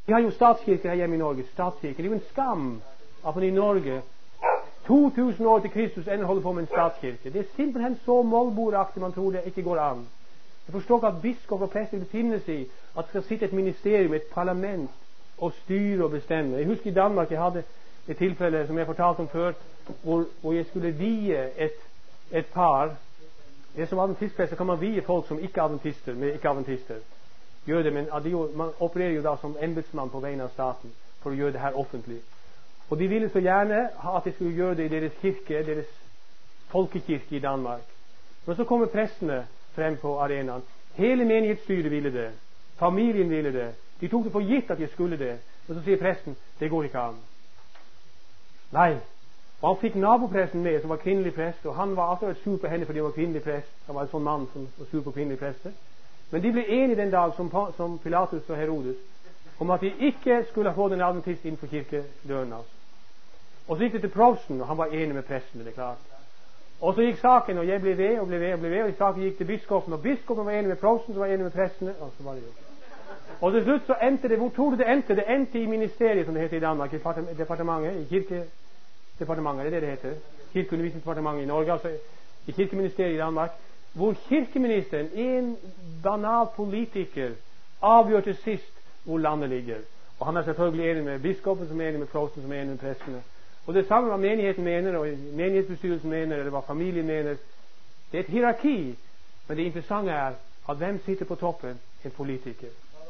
Vi har jo statskirker her hjemme i Norge. Statskirker. Det er jo en skam at man i Norge 2000 år til Kristus ennå holder på med en statskirke. Det er simpelthen så målbordaktig man tror det ikke går an. Jeg forstår ikke at biskop og prest vil finne seg i at det skal sitte et ministerium, et parlament, og styre og bestemme. Jeg husker i Danmark jeg hadde et tilfelle som jeg fortalte om før, hvor jeg skulle vie et par. Det som adventistprester kan man vie folk som ikke er adventister, med ikke-adventister. Gjør det, men man opererer jo da som embedsmann på vegne av staten for å gjøre det her offentlig. Og de ville så gjerne at de skulle gjøre det i deres kirke, deres folkekirke i Danmark. Men så kommer prestene frem på arenaen. Hele menighetsstyret ville det. Familien ville det. De tok det for gitt at de skulle det. Og så sier presten, det går ikke an. Nei. Og han fikk nabopresten med, som var kvinnelig prest, og han var akkurat sur på henne fordi han var kvinnelig prest. Han var en sånn mann som var sur på kvinnelige prester. Men de ble enige den dag, som Pilatus og Herodes, om at de ikke skulle få den adventist innenfor kirkedøren. Og så gikk det til prosten, og han var enig med presten, det er klart. Og så gikk saken, og jeg ble ved, og saken gikk til biskopen, og biskopen var enig med prosten, som var enig med prestene, og så var det jo. Og til slutt så endte det, hvor tror du det endte? Det endte i ministeriet, som det heter i Danmark, i departementet, i kirkedepartementet, det heter. Kirkeundervisningsdepartementet i Norge, altså i kirkeministeriet i Danmark, hvor kirkeministeren, en banal politiker, avgjør til sist hvor landet ligger. Og han er selvfølgelig enig med biskopen, som er enig med prosten, som er enig med prestene. Og det samme hva menigheten mener, og menighetsbestyrelsen mener, eller hva familien mener. Det er et hierarki, men det interessante er at hvem sitter på toppen? En politiker.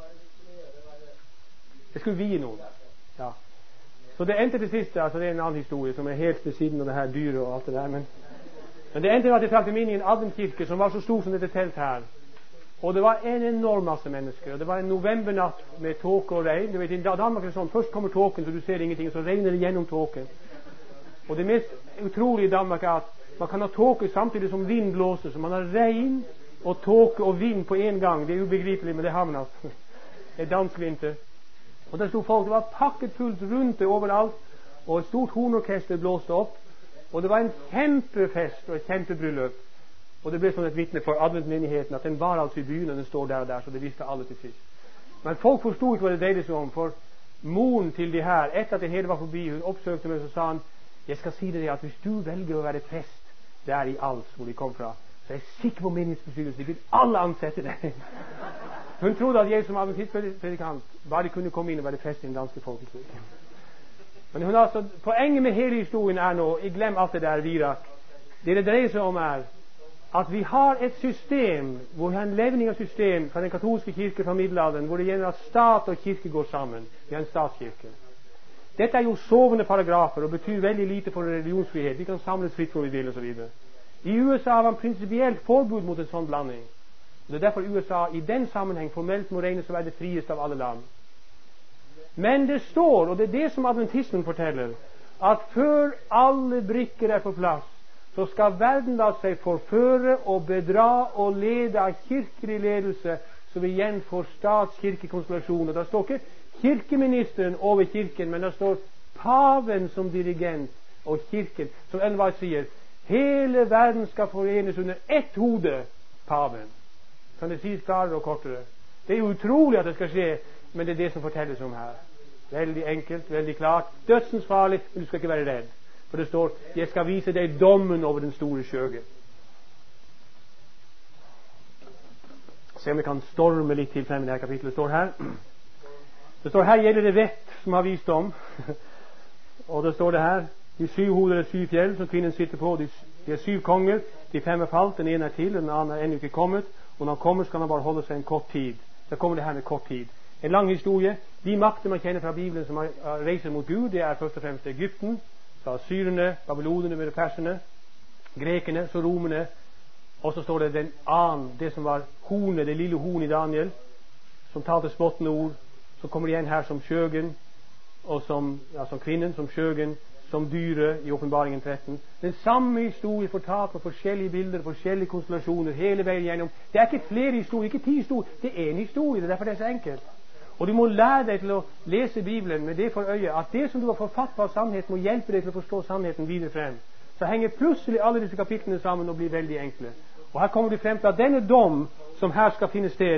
Det skulle vie noen. Ja. Så det endte til sist, altså det er en annen historie som er helt ved siden av det her dyret og alt det der, men det endte med at jeg trakk dem inn i en adventkirke som var så stor som dette telt her. Og det var en enorm masse mennesker, og det var en novembernatt med tåke og regn. Du vet, i Danmark er det sånn, først kommer tåken, så du ser ingenting, så regner det gjennom tåken. Og det mest utrolige i Danmark er at man kan ha tåke samtidig som vind blåser, så man har regn og tåke og vind på en gang. Det er ubegripelig, men det har man altså. Det er dansk vinter. Og der stod folk, det var pakket fullt rundt det overalt, og et stort hornorkester blåste opp, og det var en kjempefest og et kjempebryllup. Og det ble sånn et vitne for adventmenigheten at den var altså i byen, og den står der og der, så det visste alle til sist. Men folk forstod ikke hva det dreide seg om, for moren til de her, etter at det hele var forbi, hun oppsøkte meg, så sa han, jeg skal si deg at hvis du velger å være prest der i Als, hvor de kom fra, så er jeg sikker på menighetsbestyrelsen, de vil alle ansette deg. Hun trodde at jeg som adventistpredikant bare kunne komme inn og være prest i den danske folkekirken. Men hun altså, poenget med hele historien er nå, jeg glem alt det der virak. Det dreier seg om er at vi har et system, hvor vi har en levning av system fra den katolske kirke fra middelalderen, hvor det gjelder at stat og kirke går sammen. Vi har en statskirke. Dette er jo sovende paragrafer og betyr veldig lite for religionsfrihet. Vi kan samles fritt hvor vi vil og så videre. I USA har man prinsipielt forbud mot en sånn blanding. Det er derfor USA i den sammenheng formelt må regnes å være det frieste av alle land. Men det står, og det er det som adventismen forteller, at før alle brikker er på plass, så skal verden la seg forføre og bedra og lede av kirkelig ledelse, så vi igjen får statskirkekonstellasjon. Og da står ikke kirkeministeren over kirken, men da står paven som dirigent og kirken, som Envald sier, hele verden skal forenes under ett hode, paven. Kan det sies klarere og kortere? Det er jo utrolig at det skal skje, men det er det som fortelles om her. Veldig enkelt, veldig klart. Dødsens farlig, men du skal ikke være redd. For det står, jeg skal vise deg dommen over den store skjøge. Se om vi kan storme litt til frem i dette kapitlet. Det står her gjelder det vett som har visdom. Og det står det her, de 7 hoder er 7 fjell som kvinnen sitter på. De er 7 konger, de 5 er falt, den ene er til, den andre er ennå ikke kommet. Og når han kommer skal han bare holde seg en kort tid. Så kommer det her med kort tid. En lang historie. De makter man kjenner fra Bibelen som reiser mot Gud, det er først og fremst Egypten, så syrerne, babylonerne med perserne, grekerne, så romerne, og så står det den annen, det som var hornet, det lille horn i Daniel, som talte spottende ord. Så kommer det igjen her som skjøgen, og som kvinnen, som skjøgen, som dyret i Åpenbaringen 13. Den samme historie fortalt på forskjellige bilder, forskjellige konstellasjoner, hele veien gjennom. Det er ikke flere historier, ikke 10 historier, det er en historie, det er derfor det er så enkelt. Og du må lære deg til å lese Bibelen med det for øye, at det som du har fått fatt på av sannhet, må hjelpe deg til å forstå sannheten videre frem. Så henger plutselig alle disse kapitlene sammen og blir veldig enkle. Og her kommer du frem til at denne dom som her skal finne sted,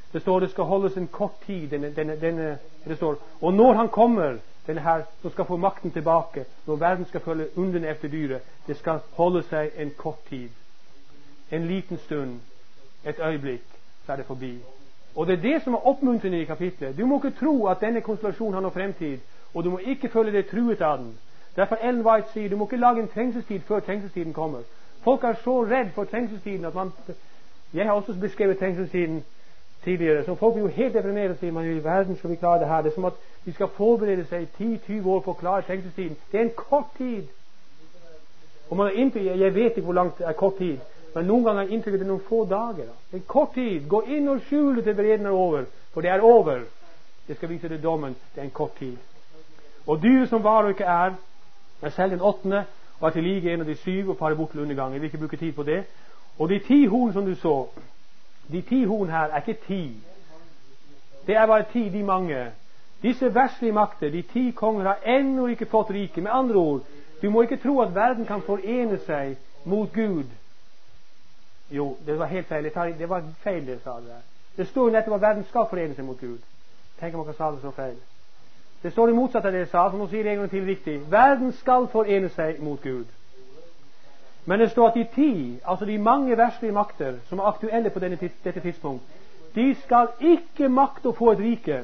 Det står det skal holdes en kort tid. Det står, og når han kommer, denne her, som skal få makten tilbake, når verden skal følge undrende efter dyret, det skal holde seg en kort tid. En liten stund, et øyeblikk, så er det forbi. Og det er det som er oppmuntrende i kapitlet. Du må ikke tro at denne konstellasjonen har noen fremtid, og du må ikke føle deg truet av den. Derfor Ellen White sier, du må ikke lage en trengselstid før trengselstiden kommer. Folk er så redd for trengselstiden at jeg har også beskrevet trengselstiden tidligere, så folk blir jo helt deprimert og sier, man i verden skal vi klare det her. Det er som at de skal forberede seg 10-20 år for å klare trengselstiden. Det er en kort tid. Og man har inntrykk, jeg vet ikke hvor langt det er kort tid, men noen ganger er inntrykket det er noen få dager. Det er en kort tid. Gå inn og skjul det til vreden er over, for det er over. Det skal vise det dommen. Det er en kort tid. Og dyret som var og ikke er selv den 8. og er til like en av de 7 og farer bort til undergang. Jeg vil ikke bruke tid på det. Og de 10 horn som du så, de 10 horn her er ikke 10. Det er bare 10, de mange. Disse verslige makter, de 10 konger, har ennå ikke fått rike. Med andre ord, du må ikke tro at verden kan forene seg mot Gud. Jo, det var helt feil. Det var feil det sa det der. Det står jo nettopp at verden skal forene seg mot Gud. Tenk om man kan sa det så feil. Det står det motsatte av det jeg sa, så nå sier jeg en gang til riktig. Verden skal forene seg mot Gud. Men det står at de 10, altså de mange verslige makter som er aktuelle på dette tidspunkt, de skal ikke makte å få et rike,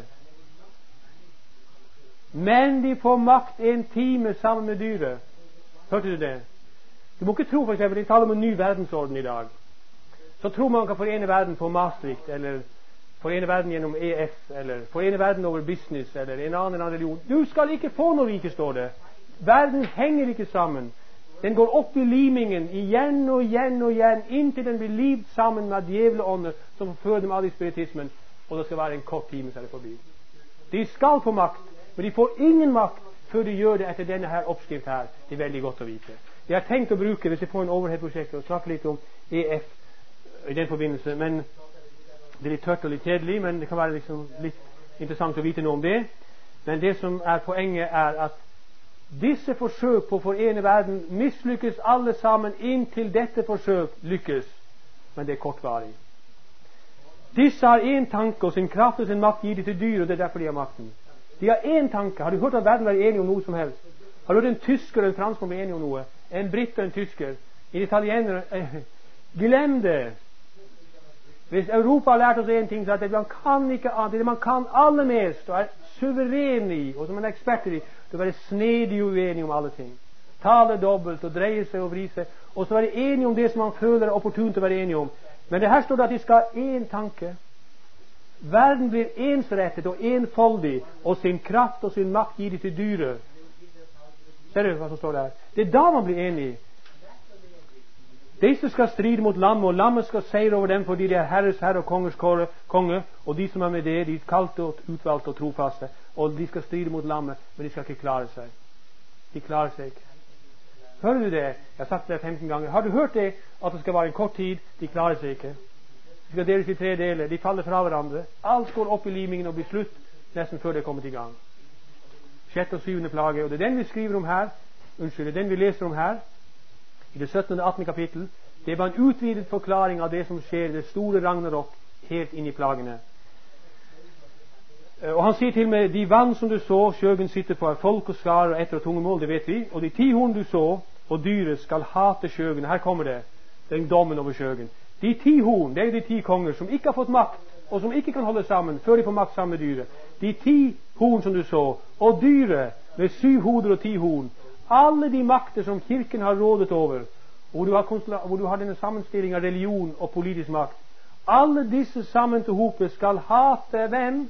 men de får makt en time sammen med dyret. Hørte du det? Du må ikke tro, for eksempel, de taler om en ny verdensorden i dag. Så tror man kan forene verden på Maastricht, eller forene verden gjennom EF, eller forene verden over business, eller en annen religion. Du skal ikke få noe rike, står det. Verden henger ikke sammen. Den går opp i limingen igjen og igjen og igjen, inntil den blir livd sammen med djevleånder som fører dem av i spiritismen, og det skal være en kort time så er det forbi. De skal få makt, men de får ingen makt før de gjør det etter denne her oppskrift her. Det er veldig godt å vite. Jeg har tenkt å bruke, hvis jeg får en overhead-prosjekt, og snakke litt om EF i den forbindelse, men det er litt tørt og litt kjedelig, men det kan være liksom litt interessant å vite noe om det. Men det som er poenget er at disse forsøk på å forene verden mislykkes alle sammen inntil dette forsøk lykkes, men det er kortvarig. Disse har en tanke, og sin kraft og sin makt gir de til dyr, og det er derfor de har makten. De har en tanke. Har du hørt at verden er enig om noe som helst? Har du hørt en tysker og en franskmann bli enige om noe? En britt og en tysker? En italiener? Glem det! Hvis Europa har lært oss en ting, så er det man kan ikke annet. Det man kan aller mest, og er suveren i, og som man er ekspert i, det å være snedig og uenig om alle ting. Tale dobbelt, og dreie seg og vri seg, og så være enig om det som man føler er opportunt å være enig om. Men det her står det at de skal ha én tanke. Verden blir ensrettet og enfoldig, og sin kraft og sin makt gir de til dyret. Ser du hva som står der? Det er da man blir enig. Disse skal stride mot lammet, og lammet skal seire over dem, fordi de er herres herre og kongers konge, og de som er med det, de er kalte og utvalgte og trofaste, og de skal stride mot lammet, men de skal ikke klare seg. De klarer seg ikke. Hører du det? Jeg har sagt det 15 ganger. Har du hørt det? At det skal være en kort tid? De klarer seg ikke. De skal deles i 3 deler. De faller fra hverandre. Alt går opp i limingen og blir slutt nesten før det er kommet i gang. 6. og 7. plage. Og det er den vi skriver om her. Unnskyld, det er den vi leser om her. I det 17. og 18. kapittel. Det er bare en utvidet forklaring av det som skjer i det store Ragnarok helt inn i plagene. Og han sier til meg, de vann som du så, skjøgen sitter på, er folk og skarer og etter og tunge mål, det vet vi. Og de 10 horn du så, og dyret skal hate skjøgen. Her kommer det, den dommen over skjøgen. De 10 horn, det er de 10 konger som ikke har fått makt, og som ikke kan holde sammen før de får makt sammen med dyret. De 10 horn som du så, og dyret med 7 hoder og 10 horn. Alle de makter som kirken har rådet over, hvor du har denne sammenstilling av religion og politisk makt. Alle disse sammen til hopet skal hate hvem?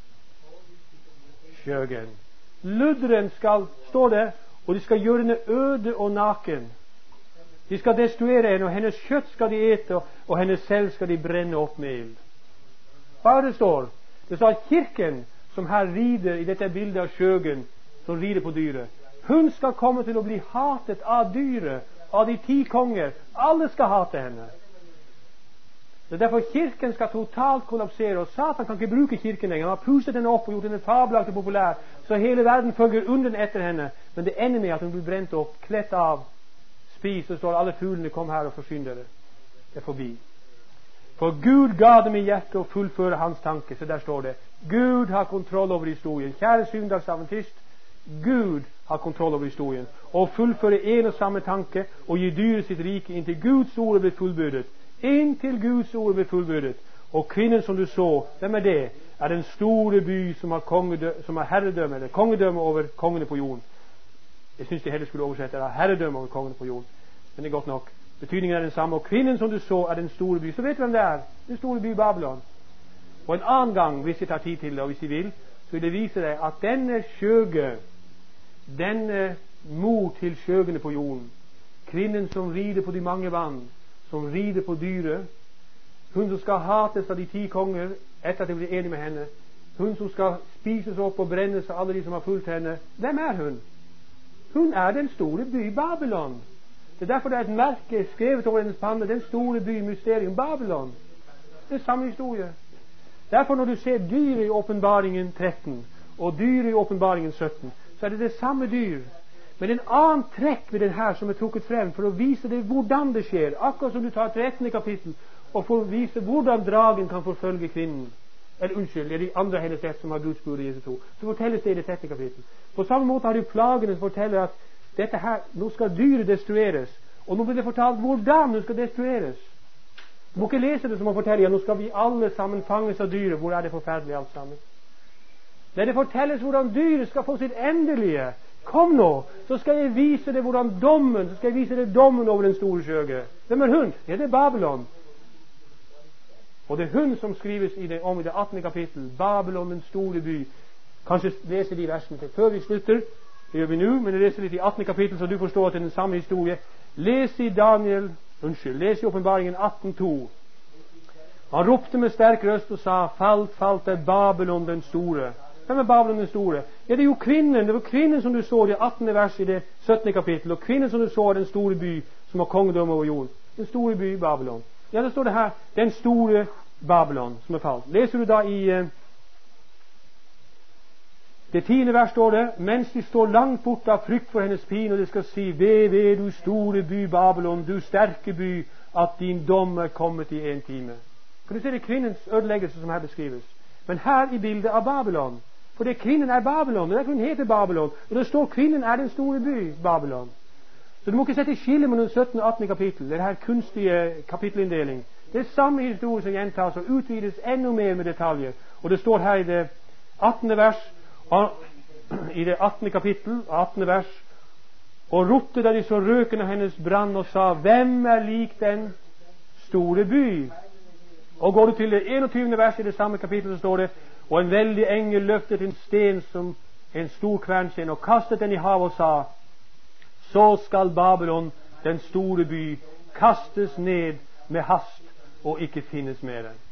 Skjøgen. Ludderen skal, står det, og de skal gjøre henne øde og naken. De skal destruere henne, og hennes kjøtt skal de ete, og hennes selv skal de brenne opp med ild. Hva det står? Det står at kirken, som her rider i dette bildet av skjøgen, som rider på dyret, hun skal komme til å bli hatet av dyret, av de 10 konger. Alle skal hate henne. Det er derfor kirken skal totalt kollapsere, og Satan kan ikke bruke kirken lenger. Han har pustet henne opp og gjort henne fabelaktig populær, så hele verden følger under etter henne, men det ender med at hun blir brent opp, klett av, spis, og står alle fuglene kom her og forsyn dere. Det er forbi. For Gud ga dem i hjertet å fullføre hans tanke. Så der står det, Gud har kontroll over historien. Kjære syvendagsadventist, Gud har kontroll over historien. Og fullføre en og samme tanke, og gi dyret sitt rike inntil Guds ord blir fullbyrdet. Inntil Guds ord blir fullbyrdet. Og kvinnen som du så, hvem er det? Er den store by som har herredømme, eller kongedømme over kongene på jorden. Jeg synes de heller skulle oversette det, herredømme over kongene på jorden. Men det er godt nok. Betydningen er den samme. Og kvinnen som du så, er den store by. Så vet du hvem det er? Den store by Babylon. Og en annen gang, hvis jeg tar tid til det, og hvis jeg vil, så vil det vise deg at denne skjøge, denne mor til skjøgene på jorden, kvinnen som rider på de mange vann, som rider på dyret, hun som skal hates av de 10 konger etter at de blir enige med henne, hun som skal spises opp og brennes av alle de som har fulgt henne, hvem er hun? Hun er den store by Babylon. Det er derfor det er et merke skrevet over hennes panne, den store by mysterium Babylon. Det er samme historie. Derfor når du ser dyr i åpenbaringen 13 og dyr i åpenbaringen 17, så er det samme dyr. Men en annen trekk ved den her som er trukket frem for å vise deg hvordan det skjer, akkurat som du tar 13. kapittel og for å vise hvordan dragen kan forfølge kvinnen. Eller unnskyld, det er de andre hennes ett som har Guds bud i Jesu tro. Så fortelles det i det 13. kapittel. På samme måte har du plagene som forteller at dette her, nå skal dyret destrueres. Og nå blir det fortalt hvordan det skal destrueres. Du må ikke lese det som å fortelle, ja, nå skal vi alle sammen fanges av dyret. Hvor er det forferdelig alt sammen? Nei, det fortelles hvordan dyret skal få sitt endelige. Kom nå, så skal jeg vise deg hvordan dommen, så skal jeg vise deg dommen over den store skjøge. Hvem er hun? Ja, det er Babylon. Og det er hun som skrives om i det 18. kapittel. Babylon, den store by. Kanskje lese de versene til før vi slutter. Det gjør vi nå, men jeg leser litt i 18. kapittel, så du forstår at det er den samme historie. Les i åpenbaringen 18:2. Han ropte med sterk røst og sa, falt er Babylon den store. Hvem er Babylon den store? Ja, det er jo kvinnen. Det var kvinnen som du så i det 18. vers i det 17. kapittel. Og kvinnen som du så er den store by som har kongedømme over jorden. Den store by Babylon. Ja, det står det her, den store Babylon som er falt. Leser du da i det 10. vers står det, mens de står langt bort av frykt for hennes pine, og de skal si, ved du store by Babylon, du sterke by, at din dom er kommet i en time. Kan du se det kvinnens ødeleggelse som her beskrives? Men her i bildet av Babylon, for det kvinnen er Babylon, det er derfor hun heter Babylon, og det står kvinnen er den store by Babylon. Så du må ikke sette skille mellom 17. og 18. kapittel, det er her kunstige kapittelinndeling. Det er samme historie som gjentas og utvides enda mer med detaljer. Og det står her i det 18. vers, i det 18. kapittel, 18. vers, og ropte da de så røken av hennes brann og sa, hvem er lik den store by? Og går du til det 21. vers i det samme kapittel, så står det, og en veldig engel løftet en sten som en stor kvernsten og kastet den i havet og sa, så skal Babylon, den store by, kastes ned med hast og ikke finnes mer.